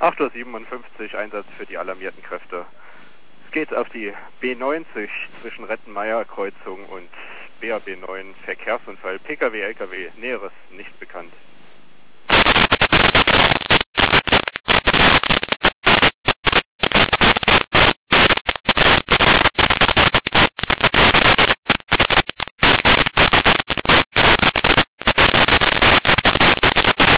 8:57 Uhr, Einsatz für die alarmierten Kräfte. Es geht auf die B90 zwischen Rettenmeier-Kreuzung und BAB 9 Verkehrsunfall. Pkw, Lkw, Näheres nicht bekannt.